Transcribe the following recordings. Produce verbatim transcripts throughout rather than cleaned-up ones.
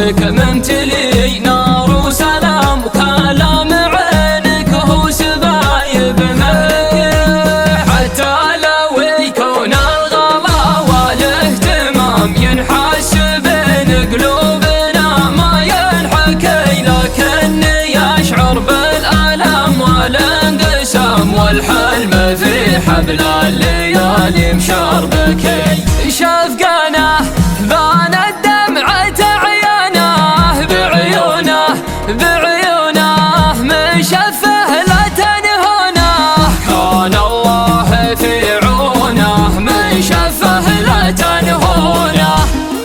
راسك ممتلي نار وسلام، وكلام عينك هو سبايب ملك. حتى لو يكون الغلا والاهتمام ينحس بين قلوبنا ما ينحكي، لكني أشعر بالألم والانقسام والحلم في حبل الليالي مشربكي. شفقنا بانت دمعة عيانه بعيونه بعيونه مشفه لا تنهونه، كان الله في عونه مشفه لا تنهونه.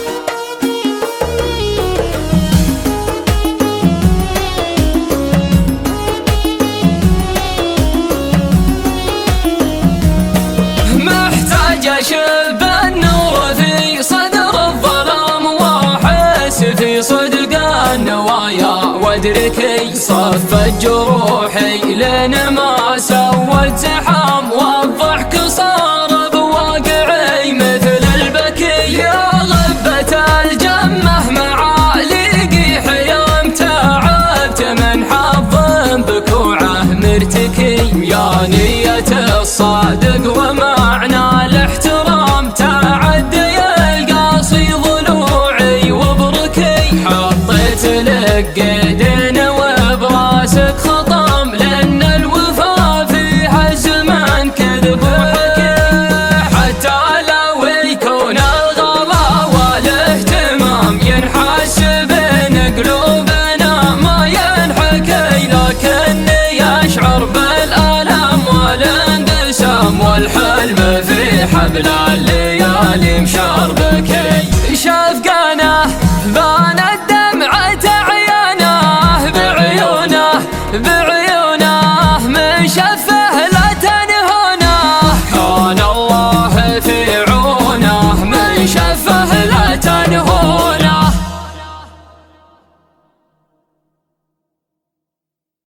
محتاج أشب النور في صدر الظلام وأحس في صدق النوايا، وأدركي صفت جروحي لين ما سوت زحام، والضحك صار بواقعي مثل البكي. يا غبة الجمة معاليقي حيام تعبت من حظ بكوعه مرتكي، يا نية الصادق ومعنى الاحترام تعدي القاصي ضلوعي وبركي. حطيت لك قيدين وبراسك خطام، لأن الوفا فيها الزمان كذب وحكي. حتى لو يكون الغلا والاهتمام ينحس بين قلوبنا ما ينحكي، لكني أشعر بالألم والانقسام والحلم في حبل الليالي مشى